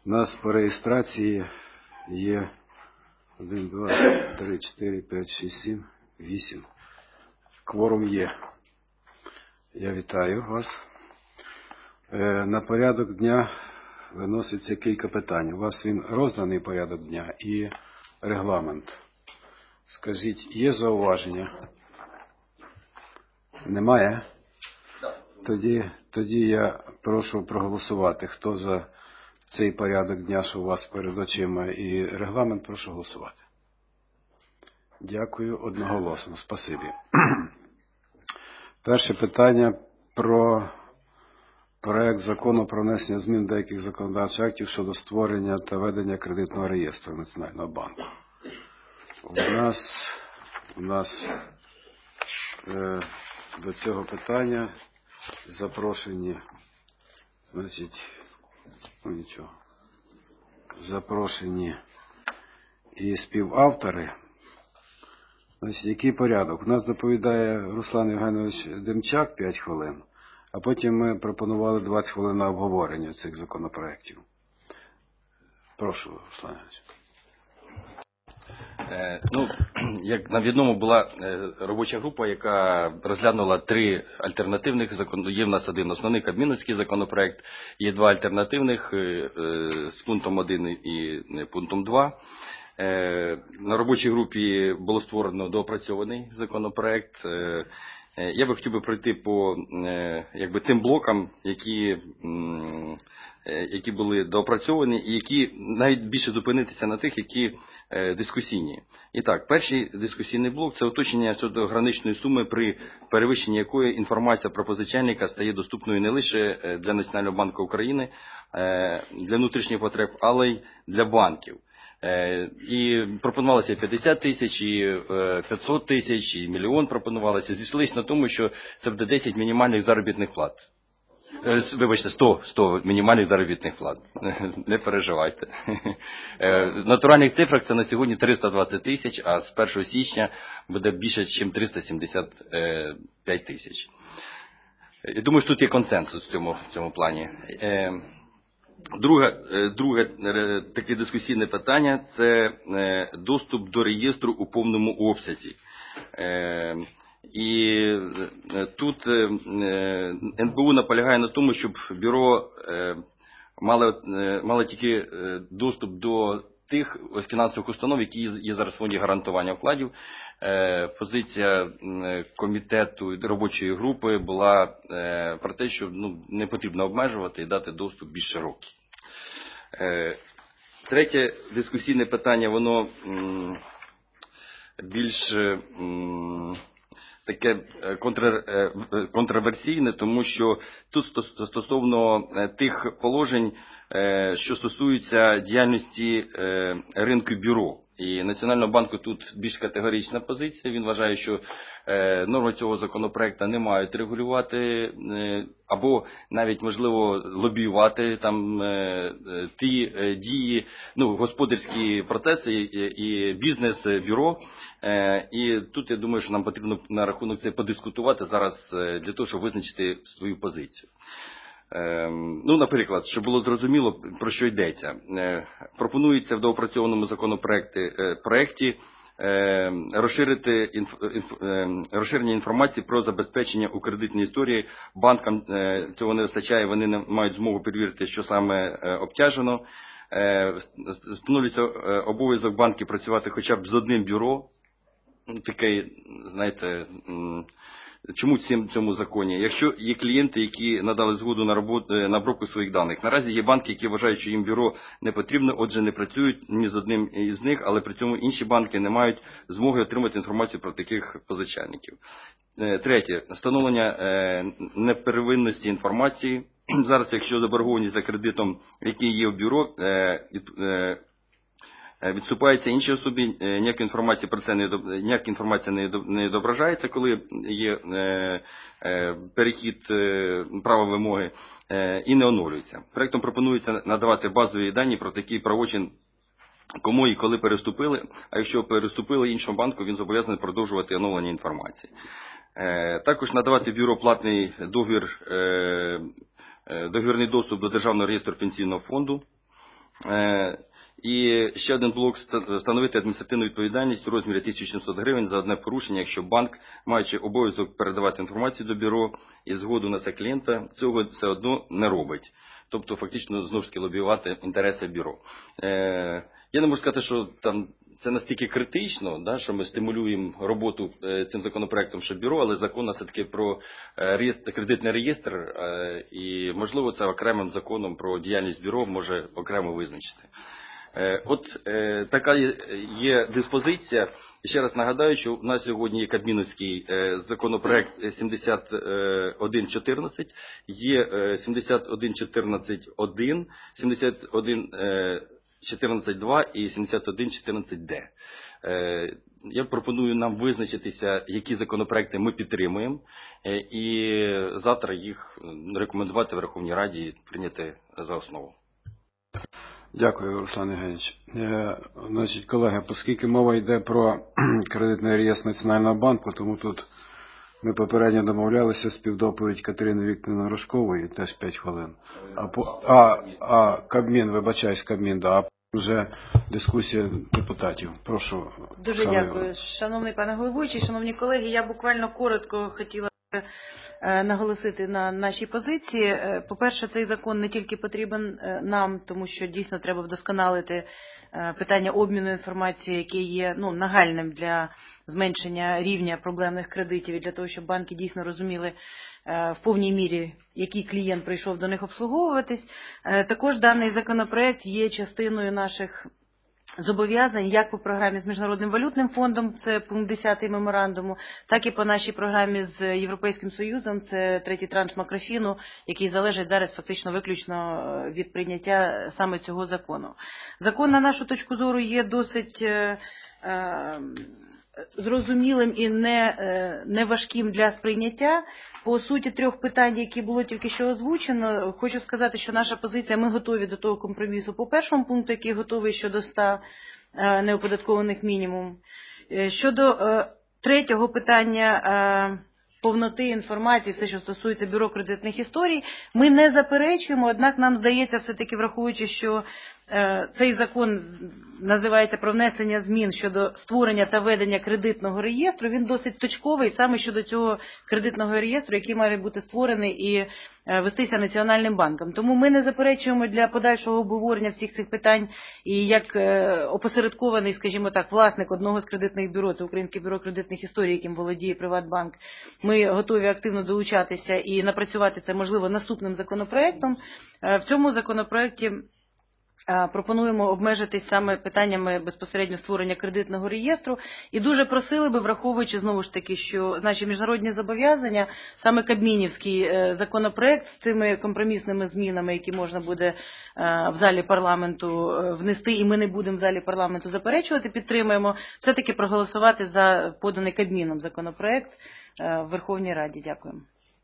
У нас по реєстрації є 1, 2, 3, 4, 5, 6, 7, 8. Кворум є. Я вітаю вас. На порядок дня виноситься кілька питань. У вас він розданий порядок дня і регламент. Скажіть, є зауваження? Немає? Тоді я прошу проголосувати. Хто за цей порядок дня, що у вас перед очима, і регламент, прошу голосувати. Дякую одноголосно. Спасибі. Перше питання про проект закону про внесення змін до деяких законодавчих актів щодо створення та ведення кредитного реєстру Національного банку. У нас до цього питання запрошені, запрошені і співавтори. Який порядок? У нас доповідає Руслан Євгенович Демчак 5 хвилин, а потім ми пропонували 20 хвилин на обговорення цих законопроєктів. Прошу, Руслан Євгенович. Як нам відомо, була робоча група, яка розглянула 3 альтернативних закони. Є в нас один основний кабмінівський законопроект, є 2 альтернативних з пунктом 1 і пунктом 2. На робочій групі було створено доопрацьований законопроект. Я би хотів пройти по тим блокам, які були доопрацьовані і які навіть більше зупинитися на тих, які дискусійні. І так, перший дискусійний блок – це уточнення щодо граничної суми, при перевищенні якої інформація про позичальника стає доступною не лише для Національного банку України, для внутрішніх потреб, але й для банків. І пропонувалося 50 тисяч, і 500 тисяч, і мільйон пропонувалося. Зійшлися на тому, що це буде 10 мінімальних заробітних плат. Вибачте, 100 мінімальних заробітних плат. Не переживайте. В натуральних цифрах це на сьогодні 320 тисяч, а з 1 січня буде більше, ніж 375 тисяч. Я думаю, що тут є консенсус в цьому плані. Друге таке дискусійне питання – це доступ до реєстру у повному обсязі. І тут НБУ наполягає на тому, щоб бюро мало тільки доступ до тих фінансових установ, які є зараз в фонді гарантування вкладів. Позиція комітету і робочої групи була про те, що не потрібно обмежувати і дати доступ більш широкий. Третє дискусійне питання, воно більш таке контроверсійне, тому що тут стосовно тих положень, що стосуються діяльності ринку бюро. І Національного банку тут більш категорична позиція. Він вважає, що норми цього законопроекту не мають регулювати або навіть, можливо, лобіювати там ті дії, господарські процеси і бізнес-бюро. І тут, я думаю, що нам потрібно на рахунок це подискутувати зараз для того, щоб визначити свою позицію. Наприклад, щоб було зрозуміло, про що йдеться. Пропонується в доопрацьованому законопроекті розширення інформації про забезпечення у кредитній історії. Банкам цього не вистачає, вони не мають змогу перевірити, що саме обтяжено. Встановлюється обов'язок банків працювати хоча б з одним бюро. Такий, знаєте, чому в цьому законі? Якщо є клієнти, які надали згоду на обробку своїх даних. Наразі є банки, які вважають, що їм бюро не потрібно, отже не працюють ні з одним із них, але при цьому інші банки не мають змоги отримати інформацію про таких позичальників. Третє. Встановлення неперевинності інформації. Зараз, якщо заборгованість за кредитом, який є в бюро, відступається іншій особі, ніяка інформація про це не відображається, коли є перехід права вимоги, і не оновлюється. Проектом пропонується надавати базові дані про такий правочин, кому і коли переступили, а якщо переступили іншому банку, він зобов'язаний продовжувати оновлення інформації. Також надавати бюро платний договірний доступ до Державного реєстру пенсійного фонду. І ще один блок – встановити адміністративну відповідальність у розмірі 1700 гривень за одне порушення, якщо банк, маючи обов'язок передавати інформацію до бюро і згоду на це клієнта, цього все одно не робить. Тобто, фактично, знову ж таки, лобіювати інтереси бюро. Я не можу сказати, що там це настільки критично, да, що ми стимулюємо роботу цим законопроектом, що бюро, але закон у нас все-таки про кредитний реєстр, і, можливо, це окремим законом про діяльність бюро може окремо визначити. От така є диспозиція. І ще раз нагадаю, що у нас сьогодні є кабмінівський законопроект 7114, є 7114.1, 7114.2 і 7114.d. Я пропоную нам визначитися, які законопроекти ми підтримуємо, і завтра їх рекомендувати Верховній Раді і прийняти за основу. Дякую, Руслан Євгенович. Значить, колеги, оскільки мова йде про кредитний реєстр Національного банку, тому тут ми попередньо домовлялися співдоповідь Катерини Вікторівни Рожкової, теж 5 хвилин. Кабмін, вибачаюсь, Кабмін, да, а вже дискусія депутатів. Прошу. Дуже дякую. Шановний пане головуючий, шановні колеги, я буквально коротко хотіла наголосити на нашій позиції. По-перше, цей закон не тільки потрібен нам, тому що дійсно треба вдосконалити питання обміну інформацією, яке є нагальним для зменшення рівня проблемних кредитів і для того, щоб банки дійсно розуміли в повній мірі, який клієнт прийшов до них обслуговуватись. Також даний законопроект є частиною наших зобов'язань як по програмі з Міжнародним валютним фондом, це пункт 10 меморандуму, так і по нашій програмі з Європейським Союзом, це третій транш макрофіну, який залежить зараз фактично виключно від прийняття саме цього закону. Закон, на нашу точку зору, є досить зрозумілим і не важким для сприйняття. По суті, 3 питань, які було тільки що озвучено, хочу сказати, що наша позиція, ми готові до того компромісу по першому пункту, який готовий щодо 100 неоподаткованих мінімум. Щодо 3-го питання повноти інформації, все, що стосується бюро кредитних історій, ми не заперечуємо, однак нам здається, все-таки враховуючи, що цей закон називається про внесення змін щодо створення та ведення кредитного реєстру, він досить точковий саме щодо цього кредитного реєстру, який має бути створений і вестися Національним банком. Тому ми не заперечуємо для подальшого обговорення всіх цих питань і як опосередкований, скажімо так, власник одного з кредитних бюро, це Українське бюро кредитних історій, яким володіє Приватбанк, ми готові активно долучатися і напрацювати це, можливо, наступним законопроектом. В цьому законопроекті пропонуємо обмежитись саме питаннями безпосередньо створення кредитного реєстру і дуже просили би, враховуючи знову ж таки, що наші міжнародні зобов'язання, саме кабмінівський законопроект з цими компромісними змінами, які можна буде в залі парламенту внести, і ми не будемо в залі парламенту заперечувати, підтримуємо, все-таки проголосувати за поданий Кабміном законопроект в Верховній Раді. Дякую.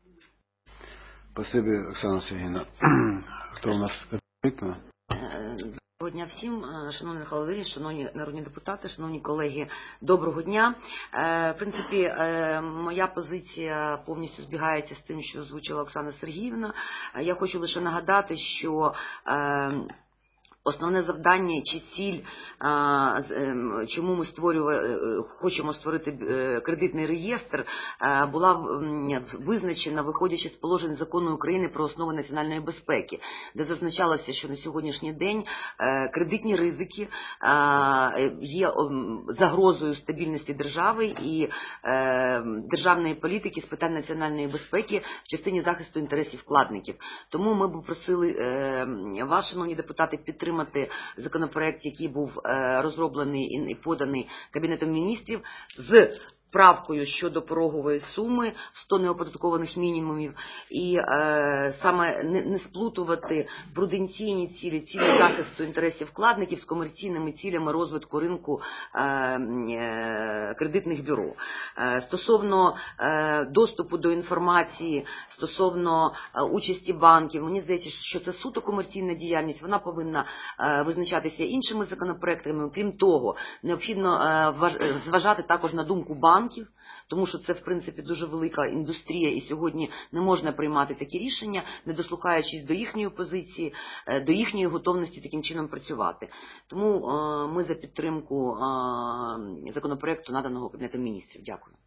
Спасибі, Оксана Сергійовна. Хто у нас відповідає? Доброго дня всім, шановний Михайло Володимирович, шановні народні депутати, шановні колеги, доброго дня. В принципі, моя позиція повністю збігається з тим, що озвучила Оксана Сергіївна. Я хочу лише нагадати, що основне завдання чи ціль, чому ми хочемо створити кредитний реєстр, була визначена, виходячи з положень Закону України про основи національної безпеки, де зазначалося, що на сьогоднішній день кредитні ризики є загрозою стабільності держави і державної політики з питань національної безпеки в частині захисту інтересів вкладників. Тому ми б просили вас, шановні депутати, підтримати законопроект, який був розроблений і поданий Кабінетом міністрів з правкою щодо порогової суми 100 неоподаткованих мінімумів і саме не сплутувати пруденційні цілі захисту інтересів вкладників з комерційними цілями розвитку ринку кредитних бюро. Стосовно доступу до інформації, стосовно участі банків, мені здається, що це суто комерційна діяльність, вона повинна визначатися іншими законопроектами. Крім того, необхідно зважати також на думку банків, банків, тому що це, в принципі, дуже велика індустрія, і сьогодні не можна приймати такі рішення, не дослухаючись до їхньої позиції, до їхньої готовності таким чином працювати. Тому ми за підтримку законопроекту, наданого Кабінетом міністрів. Дякую.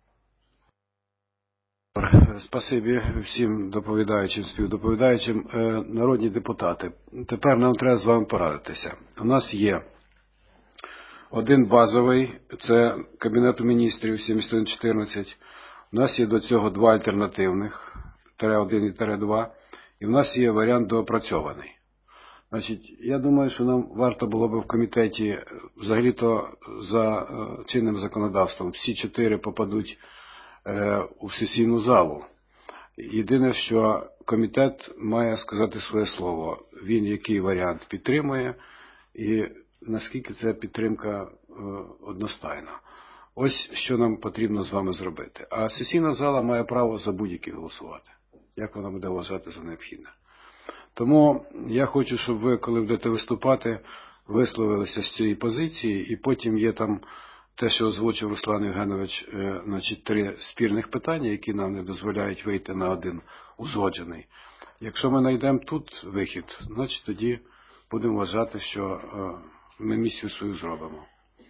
Спасибі всім доповідаючим, співдоповідаючим. Народні депутати, тепер нам треба з вами порадитися. У нас є один базовий, це Кабінету міністрів 7114. У нас є до цього два альтернативних, ТР-1 і ТР-2. І в нас є варіант доопрацьований. Значить, я думаю, що нам варто було б в комітеті, взагалі-то за чинним законодавством, всі 4 попадуть у сесійну залу. Єдине, що комітет має сказати своє слово. Він який варіант підтримує і наскільки ця підтримка одностайна. Ось що нам потрібно з вами зробити. А сесійна зала має право за будь-які голосувати, як вона буде вважати за необхідне. Тому я хочу, щоб ви, коли будете виступати, висловилися з цієї позиції, і потім є там те, що озвучив Руслан Євгенович, значить, 3 спірних питання, які нам не дозволяють вийти на один узгоджений. Якщо ми знайдемо тут вихід, значить тоді будемо вважати, що ми місію свою зробимо.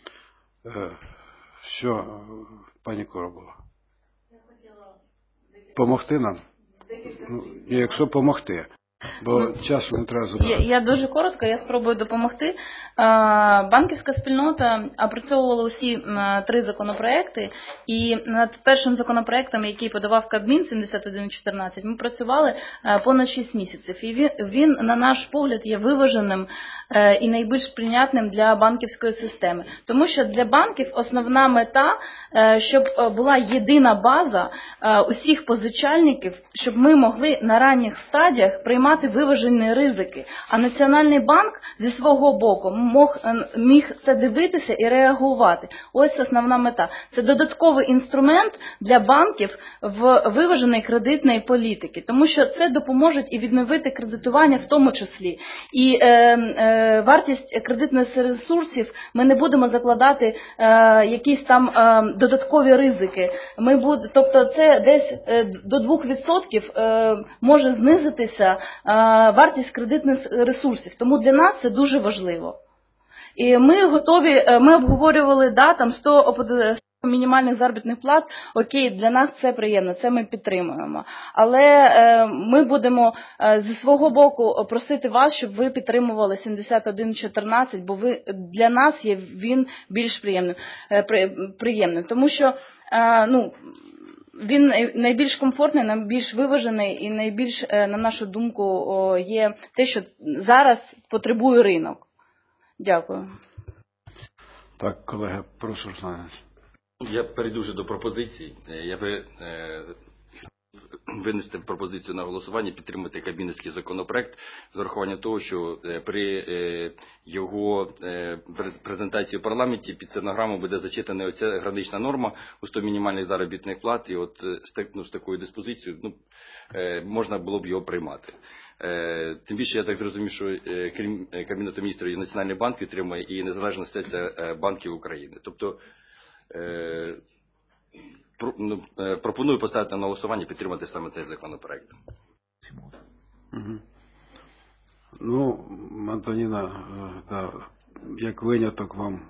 Що, пані Коробова? Я хотіла помогти нам? Ну, якщо помогти. Бо часу не треба забрати. Я дуже коротко, я спробую допомогти. Банківська спільнота опрацьовувала усі 3 законопроекти, і над першим законопроектом, який подавав Кабмін 7114, ми працювали понад 6 місяців. І він, на наш погляд, є виваженим і найбільш прийнятним для банківської системи. Тому що для банків основна мета, щоб була єдина база усіх позичальників, щоб ми могли на ранніх стадіях приймати виважені ризики. А Національний банк зі свого боку міг це дивитися і реагувати. Ось основна мета. Це додатковий інструмент для банків в виваженої кредитної політики. Тому що це допоможе і відновити кредитування в тому числі. І вартість кредитних ресурсів ми не будемо закладати якісь там додаткові ризики. Тобто це десь до 2% може знизитися вартість кредитних ресурсів. Тому для нас це дуже важливо. І ми готові, ми обговорювали, там 100 мінімальних заробітних плат, окей, для нас це приємно, це ми підтримуємо. Але ми будемо зі свого боку просити вас, щоб ви підтримували 7114, бо для нас є він більш приємним. Тому що, він найбільш комфортний, найбільш виважений і найбільш, на нашу думку, є те, що зараз потребує ринок. Дякую. Так, колеги, прошу, Руслан. Я перейду вже до пропозицій. Я би винести пропозицію на голосування, підтримати кабінетський законопроект з урахуванням того, що при його презентації в парламенті під стенограму буде зачитана оця гранична норма у 100 мінімальних заробітних плат, і от з такою диспозицією можна було б його приймати. Тим більше я так зрозумів, що крім Кабінету міністрів і Національний банк підтримує і Незалежна асоціація банків України. Тобто пропоную поставити на голосування, підтримати саме цей законопроект. Ну, Антоніна, як виняток вам.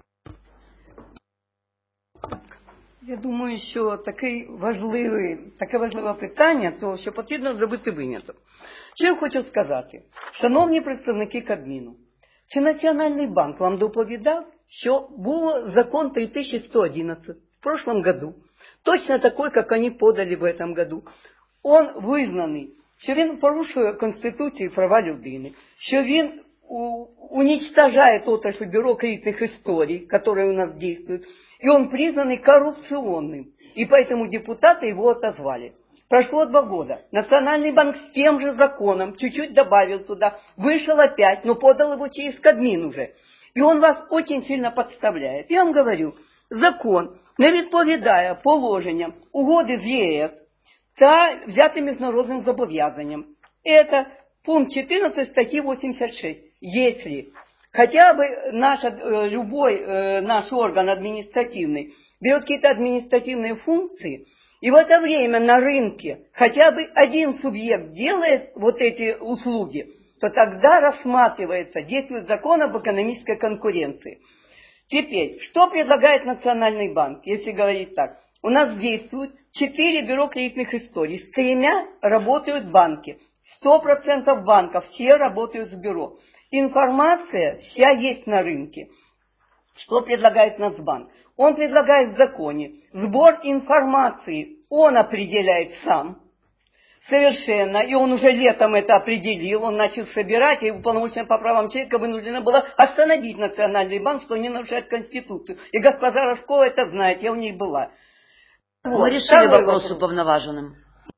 Я думаю, що таке важливе питання, то що потрібно зробити виняток. Що я хочу сказати? Шановні представники Кабміну, чи Національний банк вам доповідав, що був закон 3111 в прошлом году, точно такой, как они подали в этом году. Он визнаний, що він порушує Конституцію і права людини, що він уничтожает отрасль бюро кредитных историй, которые у нас действуют, и он признанный коррупционным, и поэтому депутаты его отозвали. Прошло 2 года. Национальный банк с тем же законом чуть-чуть добавил туда, вышел опять, но подал его через Кабмин уже. И он вас очень сильно подставляет. Я вам говорю, закон не відповідає положенням угоди з ЄС та взятим міжнародним зобов'язанням. Это пункт 14 статьи 86. Если хотя бы любой наш орган административный берет какие-то административные функции, и в это время на рынке хотя бы один субъект делает вот эти услуги, то тогда рассматривается, действует закон об экономической конкуренции. Теперь, что предлагает Национальный банк, если говорить так? У нас действует 4 бюро кредитных историй, с 3 работают банки. 100% банков, все работают с бюро. Информация вся есть на рынке. Что предлагает Нацбанк? Он предлагает в законе сбор информации, он определяет сам. Совершенно. И он уже летом это определил, он начал собирать, и уполномоченная по правам человека вынуждена была остановить Национальный банк, что не нарушает Конституцию. И госпожа Рожкова это знает, я у ней была. Вот. Мы решили вопрос уполноваженным.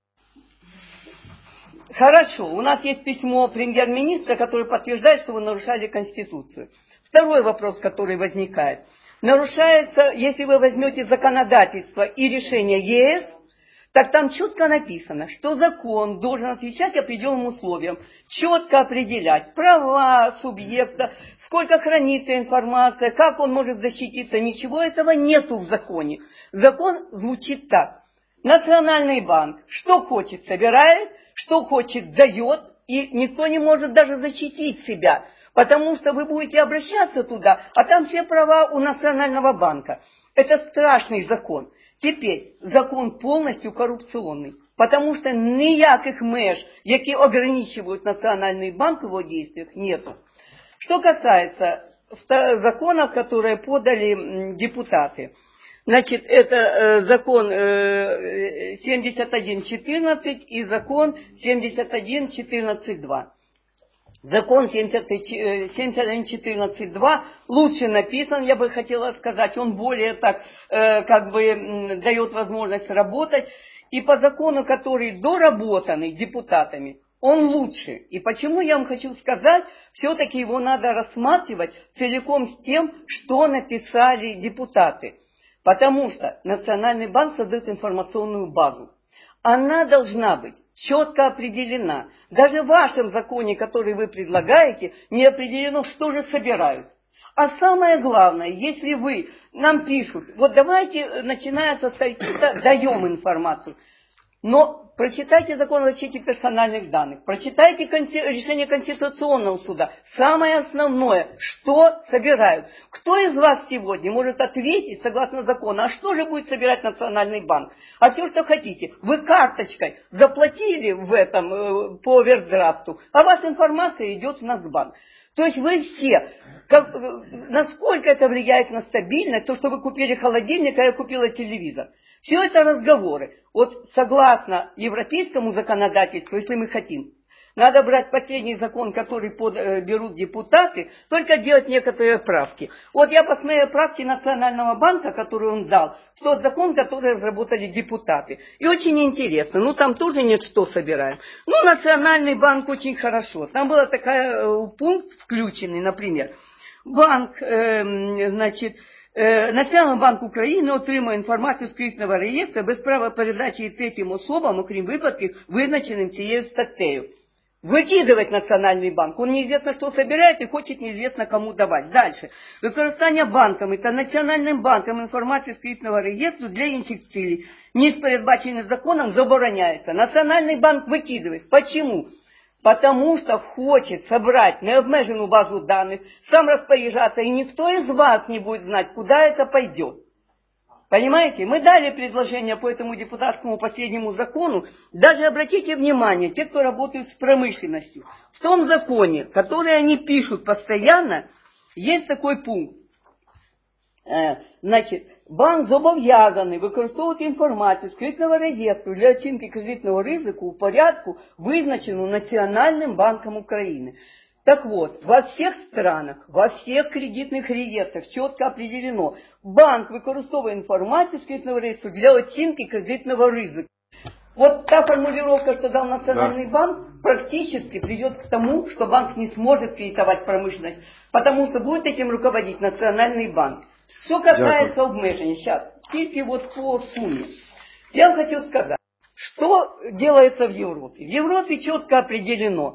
Хорошо, у нас есть письмо премьер-министра, который подтверждает, что вы нарушали Конституцию. Второй вопрос, который возникает. Нарушается, если вы возьмете законодательство и решение ЕС, так там четко написано, что закон должен отвечать определенным условиям, четко определять права субъекта, сколько хранится информация, как он может защититься. Ничего этого нету в законе. Закон звучит так. Национальный банк что хочет собирает, что хочет дает, и никто не может даже защитить себя, потому что вы будете обращаться туда, а там все права у Национального банка. Это страшный закон. Теперь закон полностью коррупционный, потому что ніяких меж, які ограничивают Национальный банк в его действиях, нету. Что касается законов, которые подали депутаты, значит, это закон 71.14 и закон 71.14.2. Закон 71.14.2 лучше написан, я бы хотела сказать, он более так, как бы, дает возможность работать. И по закону, который доработанный депутатами, он лучше. И почему я вам хочу сказать, все-таки его надо рассматривать целиком с тем, что написали депутаты. Потому что Национальный банк создает информационную базу. Она должна быть четко определена. Даже в вашем законе, который вы предлагаете, не определено, что же собирают. А самое главное, если вы нам пишут, вот давайте, начиная со статьи, даем информацию, но прочитайте закон о защите персональных данных, прочитайте решение Конституционного суда. Самое основное, что собирают. Кто из вас сегодня может ответить, согласно закону, а что же будет собирать Национальный банк? А все, что хотите. Вы карточкой заплатили в этом по овердрафту, а ваша информация идет в Нацбанк. То есть вы все, насколько это влияет на стабильность, то, что вы купили холодильник, а я купила телевизор. Все это разговоры. Вот согласно европейскому законодательству, если мы хотим, надо брать последний закон, который берут депутаты, только делать некоторые правки. Вот я посмотрела правки Национального банка, которые он дал, в тот закон, который разработали депутаты. И очень интересно. Ну, там тоже нет, что собираем. Ну, Национальный банк очень хорошо. Там был такой пункт включенный, например. Банк, значит... Національний банк України отримує інформацію з кредитного реєстру без права передачі її третім особам, окрім випадків, визначеним цією статтею. Выкидывать Национальный банк. Он неизвестно, что собирает и хочет неизвестно кому давать. Дальше. Використання банками та Національним банком інформації з кредитного реєстру для інших цілей, ніж передбачені законом, забороняється. Национальный банк выкидывает. Почему? Потому что хочет собрать необмеженную базу данных, сам распоряжаться, и никто из вас не будет знать, куда это пойдет. Понимаете? Мы дали предложение по этому депутатскому последнему закону. Даже обратите внимание, те, кто работают с промышленностью, в том законе, который они пишут постоянно, есть такой пункт. Значит, банк зобов'язаний використовувати інформацію з кредитного реєстру для оцінки кредитного ризику у порядку, визначеному Национальным банком Украины. Так вот, во всех странах, во всех кредитных реестрах четко определено, банк використовує інформацію з кредитного реєстру для оцінки кредитного ризику. Вот та формулировка, что дал Национальный банк, практически придет к тому, что банк не сможет кредитовать промышленность, потому что будет этим руководить Национальный банк. Что касается обмежения, сейчас, тільки вот по сумме. Я вам хочу сказать, что делается в Европе. В Европе четко определено,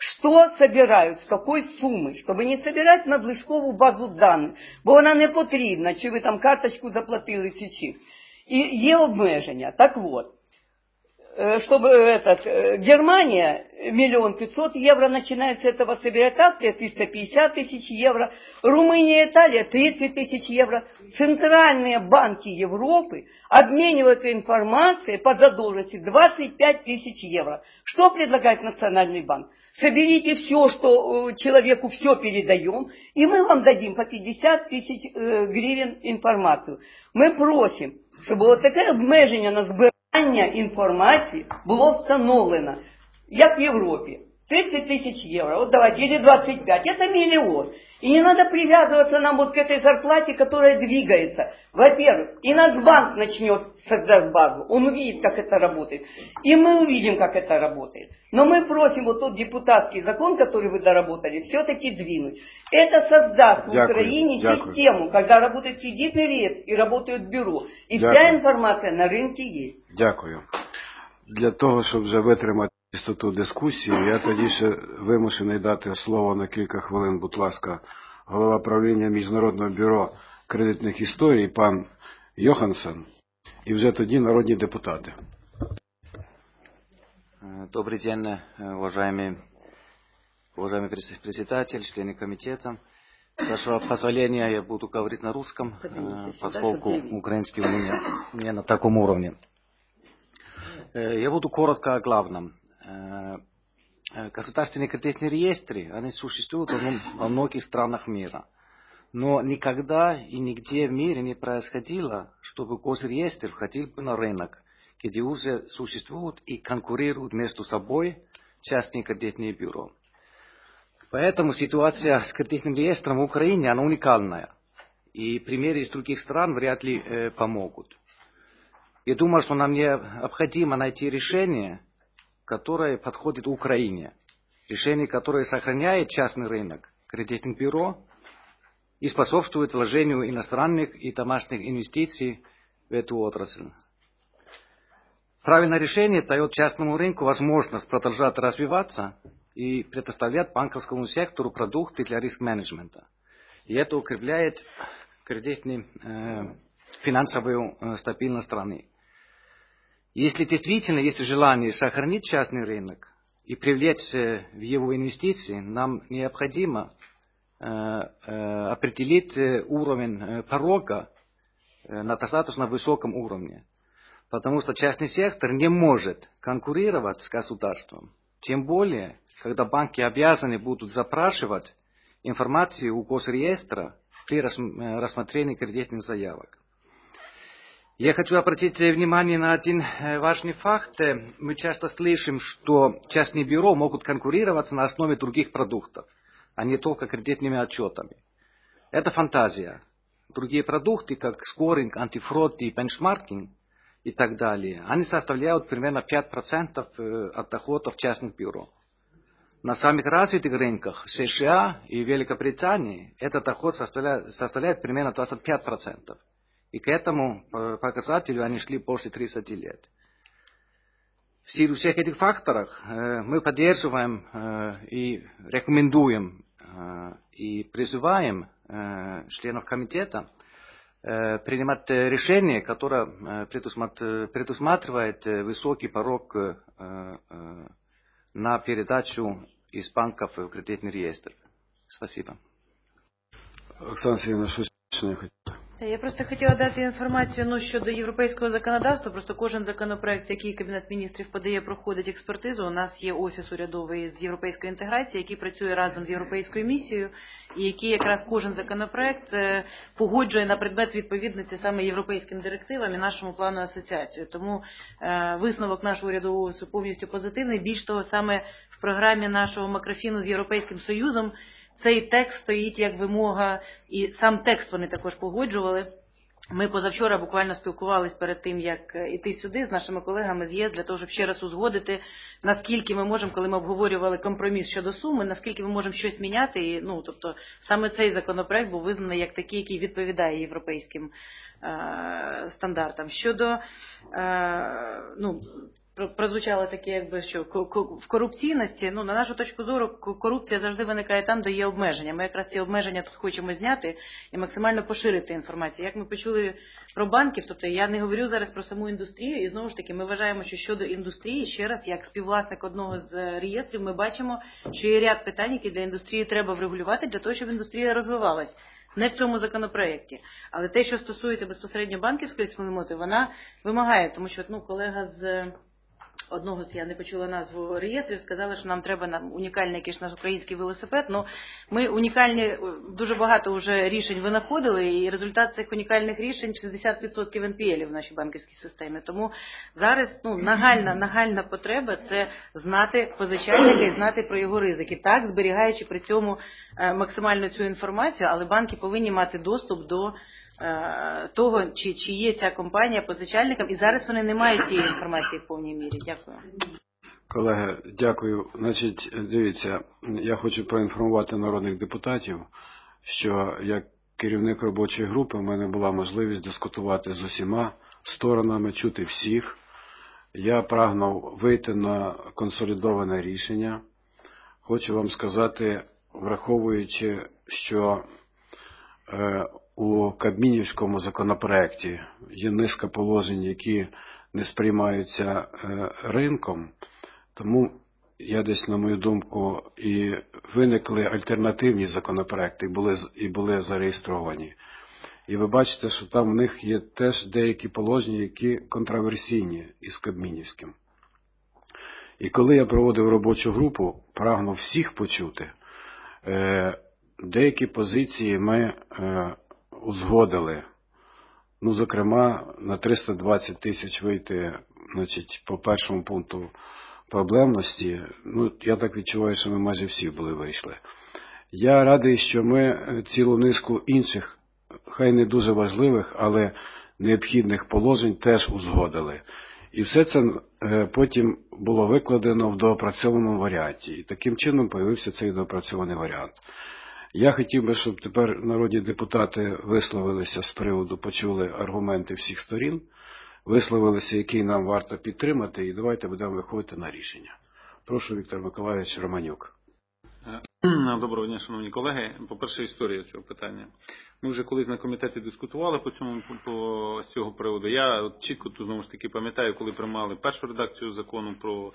що собирають, з якої суми, щоб не собирати надлишкову базу даних, бо вона не потрібна, чи ви там карточку заплатили, чи чим. І є обмеження. Так от, чтобы Германия 1 500 000 евро начинает с этого собирать, Австрия 350 000 евро, Румыния и Италия 30 000 евро. Центральные банки Европы обмениваются информацией по задолженности 25 000 евро. Что предлагает Национальный банк? Соберите все, что человеку все передаем, и мы вам дадим по 50 000 гривен информацию. Мы просим, чтобы вот такое обмеження на збирання інформації було встановлено, як в Європі. 30 000 евро, вот давайте, или 25, это миллион. И не надо привязываться нам вот к этой зарплате, которая двигается. Во-первых, и Нацбанк начнет создать базу, он увидит, как это работает. И мы увидим, как это работает. Но мы просим вот тот депутатский закон, который вы доработали, все-таки двинуть. Это создаст в Украине систему, когда работает кредитный реестр и работает бюро. И вся информация на рынке есть. Дякую. Для того, щоб вже витримати чистоту дискусії, я тоді ще вимушений дати слово на кілька хвилин, будь ласка, голова правління Міжнародного бюро кредитних історій, пан Йоханссон, і вже тоді народні депутати. Добрый день, уважаемый председатель, члены комитета. С вашего позволения я буду говорить на русском, поскольку украинский у меня на таком уровне. Я буду коротко о главном. Государственные кредитные реестры, они существуют во многих странах мира. Но никогда и нигде в мире не происходило, чтобы госреестр входил на рынок, где уже существуют и конкурируют между собой частные кредитные бюро. Поэтому ситуация с кредитным реестром в Украине, она уникальная. И примеры из других стран вряд ли помогут. Я думаю, что нам необходимо найти решение, которое подходит Украине. Решение, которое сохраняет частный рынок кредитных бюро и способствует вложению иностранных и домашних инвестиций в эту отрасль. Правильное решение дает частному рынку возможность продолжать развиваться и предоставлять банковскому сектору продукты для риск-менеджмента. И это укрепляет финансовую стабильность страны. Если действительно есть желание сохранить частный рынок и привлечь в его инвестиции, нам необходимо определить уровень порога на достаточно высоком уровне. Потому что частный сектор не может конкурировать с государством. Тем более, когда банки обязаны будут запрашивать информацию у госреестра при рассмотрении кредитных заявок. Я хочу обратить внимание на один важный факт. Мы часто слышим, что частные бюро могут конкурировать на основе других продуктов, а не только кредитными отчетами. Это фантазия. Другие продукты, как скоринг, антифрод и бенчмаркинг и так далее, они составляют примерно 5% от доходов частных бюро. На самых развитых рынках США и Великобритании этот доход составляет примерно 25%. И к этому показателю они шли больше 30 лет. В силу всех этих факторов мы поддерживаем и рекомендуем и призываем членов комитета принимать решение, которое предусматривает высокий порог на передачу из банков в кредитный реестр. Спасибо. Оксана Сергіївна, щось не хотіла. Я просто хотіла дати інформацію щодо європейського законодавства. Просто кожен законопроект, який Кабінет міністрів подає, проходить експертизу. У нас є офіс урядовий з європейської інтеграції, який працює разом з європейською місією, і який якраз кожен законопроект погоджує на предмет відповідності саме європейським директивам і нашому плану асоціації. Тому висновок нашого урядового офісу повністю позитивний. Більш того, саме в програмі нашого Макрофіну з Європейським Союзом цей текст стоїть як вимога, і сам текст вони також погоджували. Ми позавчора буквально спілкувалися перед тим, як іти сюди з нашими колегами з ЄС, для того, щоб ще раз узгодити, наскільки ми можемо, коли ми обговорювали компроміс щодо суми, наскільки ми можемо щось міняти. І, тобто, саме цей законопроект був визнаний як такий, який відповідає європейським стандартам. Щодо прозвучало таке, якби що в корупційності, на нашу точку зору, корупція завжди виникає там, де є обмеження. Ми якраз ці обмеження тут хочемо зняти і максимально поширити інформацію. Як ми почули про банків, тобто я не говорю зараз про саму індустрію, і знову ж таки ми вважаємо, що щодо індустрії, ще раз, як співвласник одного з реєстрів, ми бачимо, що є ряд питань, які для індустрії треба врегулювати, для того, щоб індустрія розвивалась. Не в цьому законопроєкті. Але те, що стосується безпосередньо банківської спільноти, вона вимагає, тому що колега з одного з, я не почула назву реєстрів, сказали, що нам треба унікальний якийсь наш український велосипед. Ми унікальні, дуже багато вже рішень винаходили, і результат цих унікальних рішень 60% НПЛ в нашій банківській системі. Тому зараз нагальна потреба – це знати позичальника і знати про його ризики. Так, зберігаючи при цьому максимально цю інформацію, але банки повинні мати доступ до того, чи є ця компанія позичальником, і зараз вони не мають цієї інформації в повній мірі. Дякую. Колеги, дякую. Значить, дивіться, я хочу проінформувати народних депутатів, що як керівник робочої групи в мене була можливість дискутувати з усіма сторонами, чути всіх. Я прагнув вийти на консолідоване рішення. Хочу вам сказати, враховуючи, що у Кабмінівському законопроекті є низка положень, які не сприймаються ринком, тому я десь, на мою думку, і виникли альтернативні законопроекти і були зареєстровані. І ви бачите, що там в них є теж деякі положення, які контроверсійні із Кабмінівським. І коли я проводив робочу групу, прагнув всіх почути, деякі позиції ми узгодили. Зокрема, на 320 тисяч вийти, по першому пункту проблемності. Я так відчуваю, що ми майже всі вийшли. Я радий, що ми цілу низку інших, хай не дуже важливих, але необхідних положень теж узгодили. І все це потім було викладено в доопрацьованому варіанті. І таким чином появився цей доопрацьований варіант. Я хотів би, щоб тепер народні депутати висловилися з приводу, почули аргументи всіх сторін, висловилися, який нам варто підтримати, і давайте будемо виходити на рішення. Прошу, Віктор Миколайович Романюк. Доброго дня, шановні колеги. По-перше, історія цього питання. Ми вже колись на комітеті дискутували з цього приводу. Я чітко тут, знову ж таки, пам'ятаю, коли приймали першу редакцію закону про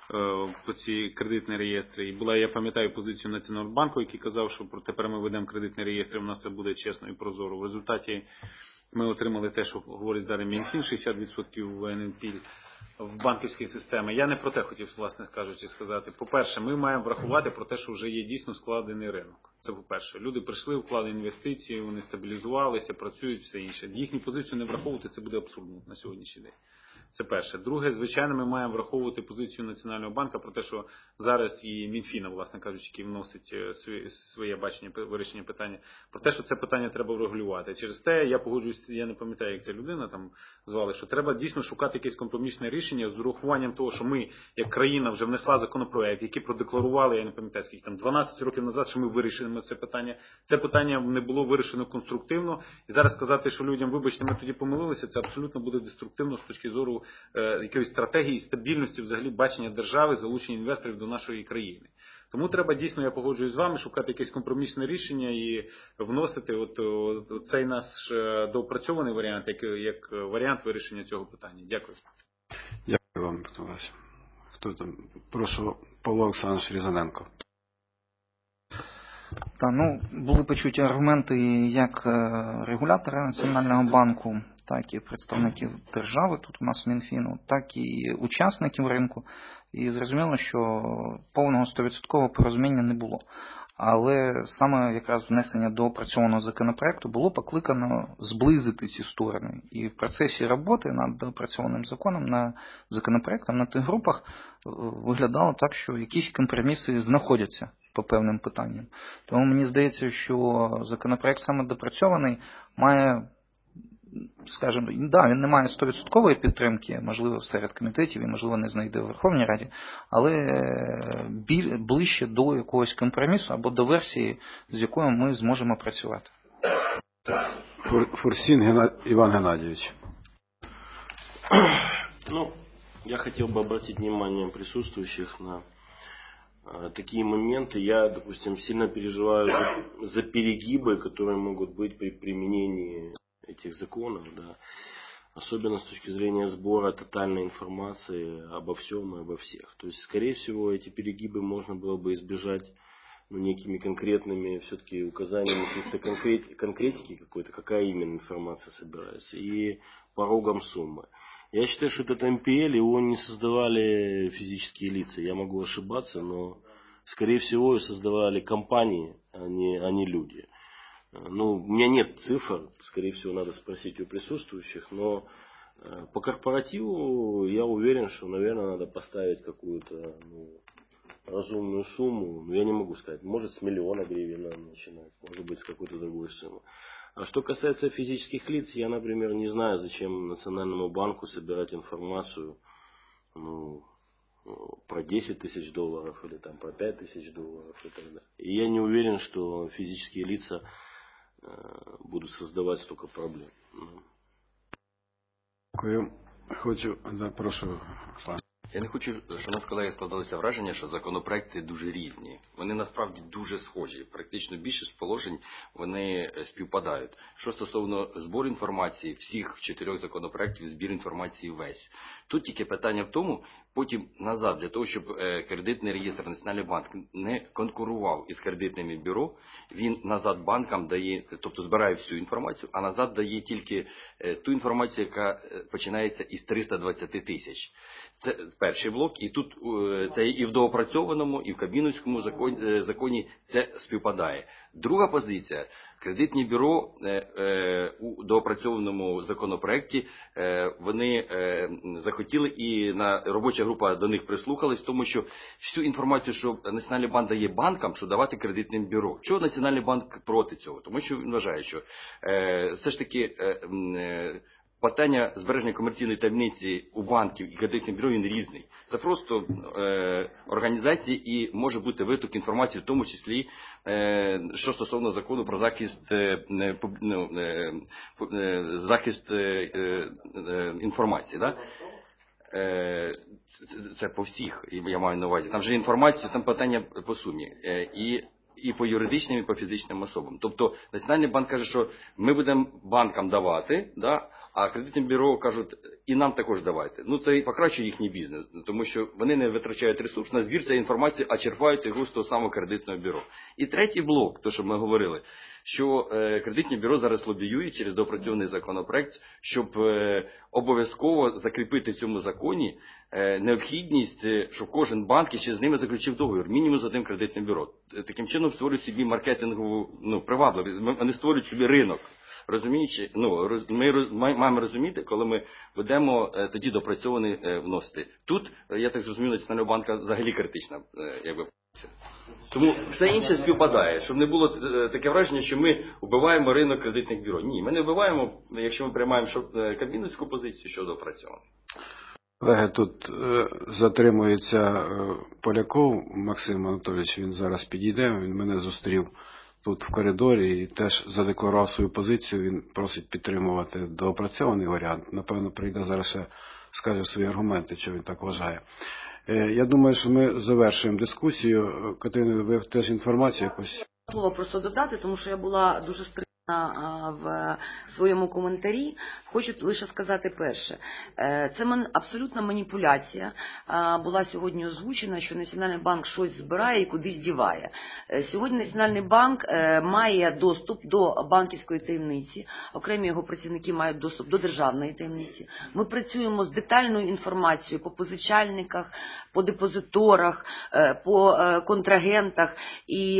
ці кредитні реєстри. І я пам'ятаю позицію Національного банку, який казав, що тепер ми ведемо кредитні реєстри, у нас все буде чесно і прозоро. В результаті ми отримали те, що говорить зараз Мінфін, 60% НПЛ в банківській системі. Я не про те хотів, власне кажучи, сказати. По-перше, ми маємо врахувати про те, що вже є дійсно складений ринок. Це по-перше. Люди прийшли, вклали інвестиції, вони стабілізувалися, працюють, все інше. Їхню позицію не враховувати, це буде абсурдно на сьогоднішній день. Це перше. Друге, звичайно, ми маємо враховувати позицію Національного банку про те, що зараз і Мінфіна, власне кажучи, який вносить своє бачення, вирішення питання, про те, що це питання треба врегулювати. Через те, я погоджуюсь, я не пам'ятаю, як ця людина там звали, що треба дійсно шукати якесь компромісне рішення з урахуванням того, що ми, як країна, вже внесла законопроект, який продекларували, я не пам'ятаю, скільки там, 12 років назад, що ми вирішимо це питання. Це питання не було вирішено конструктивно. І зараз сказати, що людям, вибачте, ми тоді помилилися, це абсолютно буде деструктивно з точки зору якоїсь стратегії, стабільності, взагалі бачення держави, залучення інвесторів до нашої країни. Тому треба дійсно, я погоджуюсь з вами, шукати якесь компромісне рішення і вносити цей наш доопрацьований варіант, як варіант вирішення цього питання. Дякую. Дякую вам, хто там? Прошу, Павло Олександрович Різаненко. Були почуті аргументи як регулятора Національного банку, так і представників держави, тут у нас Мінфіну, так і учасників ринку. І зрозуміло, що повного 100% порозуміння не було. Але саме якраз внесення до опрацьованого законопроекту було покликано зблизити ці сторони. І в процесі роботи над доопрацьованим законопроектом на тих групах виглядало так, що якісь компроміси знаходяться по певним питанням. Тому мені здається, що законопроект саме допрацьований має, скажімо, він не має 100% підтримки, можливо, серед комітетів і, можливо, не знайде в Верховній Раді, але ближче до якогось компромісу або до версії, з якою ми зможемо працювати. Фурсін Іван Геннадійович. Я хотел бы обратить внимание присутствующих на такие моменты. Я, допустим, сильно переживаю за перегибы, которые могут быть при применении этих законов, да. Особенно с точки зрения сбора тотальной информации обо всем и обо всех. То есть, скорее всего, эти перегибы можно было бы избежать некими конкретными все-таки указаниями каких-то конкретики какой-то, какая именно информация собирается, и порогом суммы. Я считаю, что этот МПЛ, его не создавали физические лица. Я могу ошибаться, но, скорее всего, его создавали компании, а не люди. Ну, у меня нет цифр, скорее всего, надо спросить у присутствующих, но по корпоративу я уверен, что, наверное, надо поставить какую-то разумную сумму. Но я не могу сказать, может с 1 миллиона гривен надо начинать, может быть с какой-то другой суммы. А что касается физических лиц, я, например, не знаю, зачем Национальному банку собирать информацию про 10 тысяч долларов или там про 5 тысяч долларов и так далее. И я не уверен, что физические лица будуть создавати стільки проблем. Дякую. Прошу. Я не хочу, щоб у нас, колеги, складалося враження, що законопроекти дуже різні. Вони насправді дуже схожі. Практично більшість положень вони співпадають. Що стосовно збору інформації, всіх 4 законопроектів збір інформації весь. Тут тільки питання в тому, потім назад, для того, щоб кредитний реєстр Національний банк не конкурував із кредитними бюро, він назад банкам дає, тобто збирає всю інформацію, а назад дає тільки ту інформацію, яка починається із 320 тисяч. Це перший блок, і тут це і в доопрацьованому, і в Кабмінівському законі це співпадає. Друга позиція. Кредитні бюро у доопрацьованому законопроекті вони захотіли, і робоча група до них прислухалась, тому що всю інформацію, що Національний банк дає банкам, що давати кредитним бюро. Чого Національний банк проти цього? Тому що він вважає, що все ж таки питання збереження комерційної таємниці у банків і кредитних бюро він різний. Це просто організації і може бути виток інформації, в тому числі, що стосовно закону про захист інформації. Да? Це по всіх, я маю на увазі. Там же інформація, там питання по сумі. І по юридичним, і по фізичним особам. Тобто Національний банк каже, що ми будемо банкам давати, да, а кредитні бюро кажуть, і нам також давайте. Ну це і покращує їхній бізнес, тому що вони не витрачають ресурс на збір цієї інформації, а черпають його з того самого кредитного бюро. І третій блок, то що ми говорили, що кредитні бюро зараз лобіюють через доопрацьований законопроект, щоб обов'язково закріпити в цьому законі необхідність, що кожен банк ще з ними заключив договір, мінімум з одним кредитним бюро. Таким чином створюють собі маркетингову привабливість, вони створюють собі ринок. Розуміючи, ми маємо розуміти, коли ми будемо тоді допрацьований вносити. Тут, я так зрозумів, Національного банка взагалі критична, якби. Тому все інше співпадає, щоб не було таке враження, що ми вбиваємо ринок кредитних бюро. Ні, ми не вбиваємо, якщо ми приймаємо кабмінівську позицію, що допрацьовано. Колеги, тут затримується Поляков Максим Анатолійович, він зараз підійде, він мене зустрів тут в коридорі і теж задекларував свою позицію, він просить підтримувати доопрацьований варіант. Напевно, прийде зараз ще скаже свої аргументи, що він так вважає. Я думаю, що ми завершуємо дискусію. Катерина, ви теж інформацію якось? Слово просто додати, тому що я була дуже стримана в своєму коментарі. Хочу лише сказати перше. Це абсолютна маніпуляція була сьогодні озвучена, що Національний банк щось збирає і кудись діває. Сьогодні Національний банк має доступ до банківської таємниці, окремі його працівники мають доступ до державної таємниці. Ми працюємо з детальною інформацією по позичальниках, по депозиторах, по контрагентах і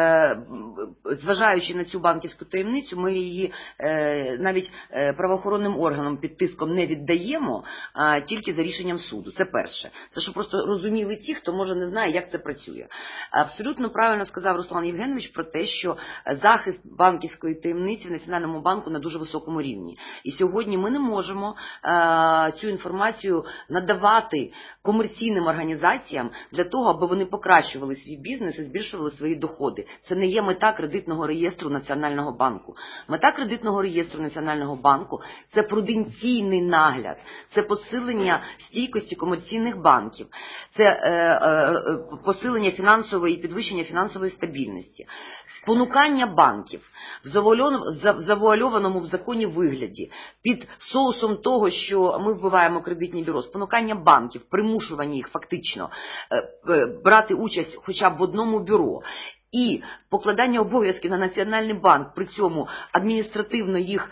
зважаючи на цю банківську таємницю, ми її навіть правоохоронним органам під тиском не віддаємо, тільки за рішенням суду. Це перше. Це щоб просто розуміли ті, хто може не знає, як це працює. Абсолютно правильно сказав Руслан Євгенович про те, що захист банківської таємниці в Національному банку на дуже високому рівні. І сьогодні ми не можемо цю інформацію надавати комерційним організаціям для того, аби вони покращували свій бізнес і збільшували свої доходи. Це не є мета кредитного реєстру Національного банку. банку. Мета кредитного реєстру Національного банку – це пруденційний нагляд, це посилення стійкості комерційних банків, це посилення фінансової і підвищення фінансової стабільності, спонукання банків в завуальованому в законі вигляді під соусом того, що ми вбиваємо кредитні бюро, спонукання банків, примушування їх фактично брати участь хоча б в одному бюро. І покладання обов'язків на Національний банк, при цьому адміністративно їх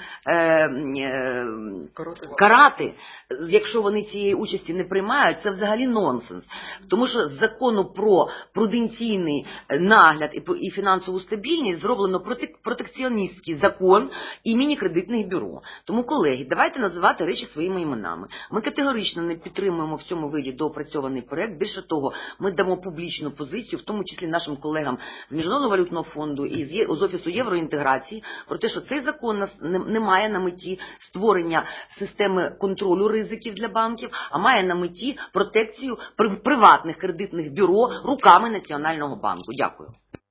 карати, якщо вони цієї участі не приймають, це взагалі нонсенс. Тому що з закону про пруденційний нагляд і фінансову стабільність зроблено протекціоністський закон імені кредитних бюро. Тому, колеги, давайте називати речі своїми іменами. Ми категорично не підтримуємо в цьому виді доопрацьований проект. Більше того, ми дамо публічну позицію, в тому числі нашим колегам з Міжнародного валютного фонду і з Офісу євроінтеграції, про те, що цей закон не має на меті створення системи контролю ризиків для банків, а має на меті протекцію приватних кредитних бюро руками Національного банку. Дякую.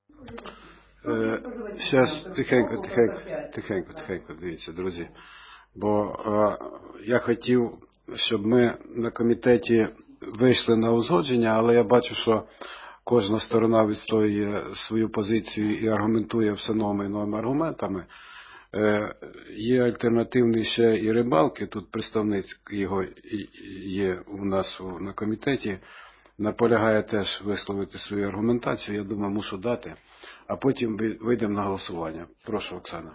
Зараз тихенько, дивіться, друзі. Бо я хотів, щоб ми на комітеті вийшли на узгодження, але я бачу, що кожна сторона відстоює свою позицію і аргументує все новими і новими аргументами. Є альтернативний ще і Рибалки, тут представник його є у нас на комітеті, наполягає теж висловити свою аргументацію, я думаю, мушу дати, а потім вийдемо на голосування. Прошу, Оксана.